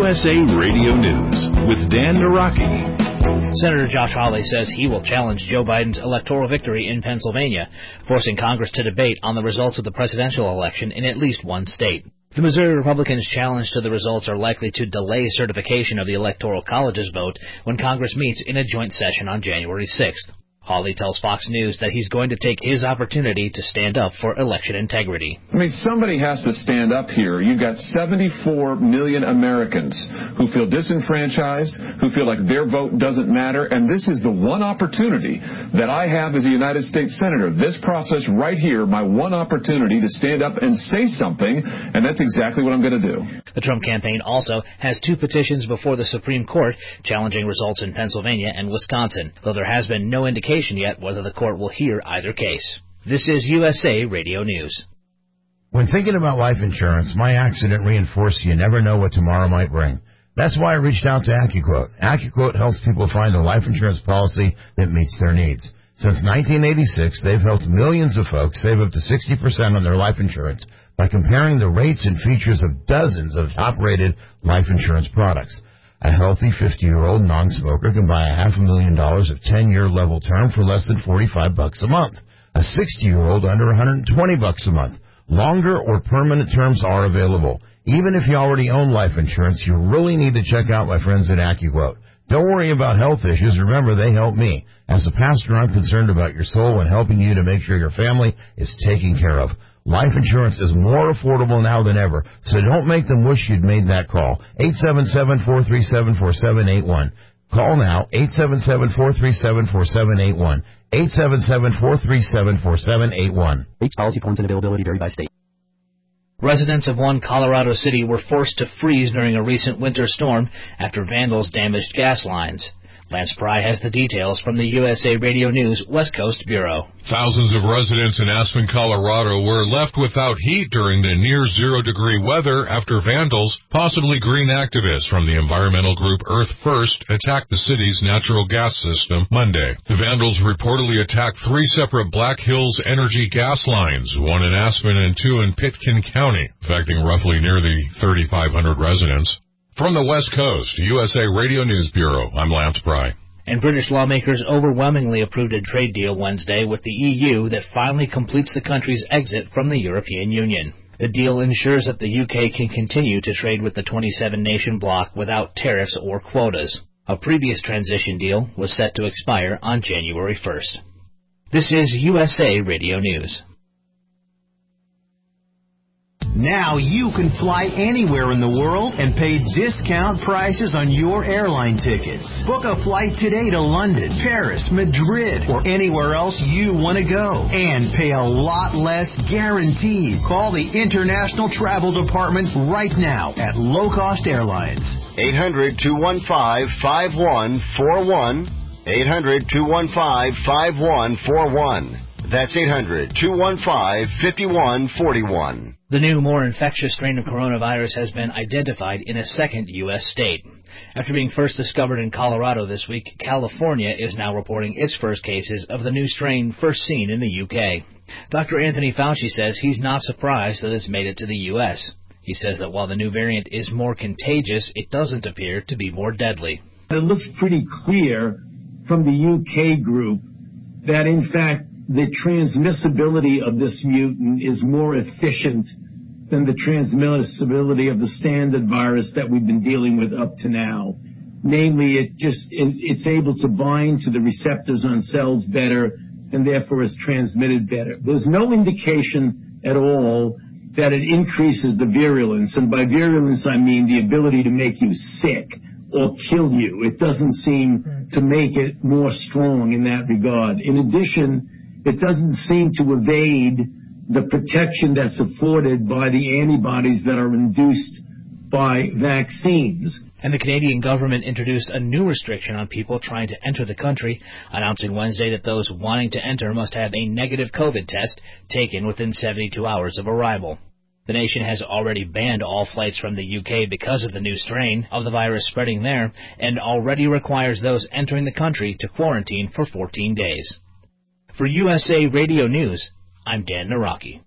USA Radio News with Dan Naraki. Senator Josh Hawley says he will challenge Joe Biden's electoral victory in Pennsylvania, forcing Congress to debate on the results of the presidential election in at least one state. The Missouri Republicans' challenge to the results are likely to delay certification of the Electoral College's vote when Congress meets in a joint session on January 6th. Hawley tells Fox News that he's going to take his opportunity to stand up for election integrity. I mean, somebody has to stand up here. You've got 74 million Americans who feel disenfranchised, who feel like their vote doesn't matter, and this is the one opportunity that I have as a United States Senator. This process right here, my one opportunity to stand up and say something, and that's exactly what I'm going to do. The Trump campaign also has two petitions before the Supreme Court challenging results in Pennsylvania and Wisconsin, though there has been no indication yet whether the court will hear either case. This is USA Radio News. When thinking about life insurance, my accident reinforced you never know what tomorrow might bring. That's why I reached out to AccuQuote. AccuQuote helps people find a life insurance policy that meets their needs. Since 1986, they've helped millions of folks save up to 60% on their life insurance by comparing the rates and features of dozens of top-rated life insurance products. A healthy 50-year-old non-smoker can buy $500,000 of 10-year level term for less than $45 a month. A 60-year-old under $120 a month. Longer or permanent terms are available. Even if you already own life insurance, you really need to check out my friends at AccuQuote. Don't worry about health issues. Remember, they help me. As a pastor, I'm concerned about your soul and helping you to make sure your family is taken care of. Life insurance is more affordable now than ever, so don't make them wish you'd made that call. 877-437-4781. Call now, 877-437-4781. 877-437-4781. Rates, policy forms, and availability vary by state. Residents of one Colorado city were forced to freeze during a recent winter storm after vandals damaged gas lines. Lance Pry has the details from the USA Radio News West Coast Bureau. Thousands of residents in Aspen, Colorado were left without heat during the near-zero-degree weather after vandals, possibly green activists from the environmental group Earth First, attacked the city's natural gas system Monday. The vandals reportedly attacked 3 separate Black Hills Energy gas lines, one in Aspen and 2 in Pitkin County, affecting roughly nearly 3,500 residents. From the West Coast, USA Radio News Bureau, I'm Lance Pry. And British lawmakers overwhelmingly approved a trade deal Wednesday with the EU that finally completes the country's exit from the European Union. The deal ensures that the UK can continue to trade with the 27-nation bloc without tariffs or quotas. A previous transition deal was set to expire on January 1st. This is USA Radio News. Now you can fly anywhere in the world and pay discount prices on your airline tickets. Book a flight today to London, Paris, Madrid, or anywhere else you want to go. And pay a lot less guaranteed. Call the International Travel Department right now at Low Cost Airlines. 800-215-5141. 800-215-5141. That's 800-215-5141. The new, more infectious strain of coronavirus has been identified in a second U.S. state. After being first discovered in Colorado this week, California is now reporting its first cases of the new strain first seen in the U.K. Dr. Anthony Fauci says he's not surprised that it's made it to the U.S. He says that while the new variant is more contagious, it doesn't appear to be more deadly. It looks pretty clear from the UK group that, in fact, the transmissibility of this mutant is more efficient than the transmissibility of the standard virus that we've been dealing with up to now. Namely, it's able to bind to the receptors on cells better and therefore is transmitted better. There's no indication at all that it increases the virulence, and by virulence I mean the ability to make you sick or kill you. It doesn't seem to make it more strong in that regard. In addition, it doesn't seem to evade the protection that's afforded by the antibodies that are induced by vaccines. And the Canadian government introduced a new restriction on people trying to enter the country, announcing Wednesday that those wanting to enter must have a negative COVID test taken within 72 hours of arrival. The nation has already banned all flights from the UK because of the new strain of the virus spreading there, and already requires those entering the country to quarantine for 14 days. For USA Radio News, I'm Dan Naraki.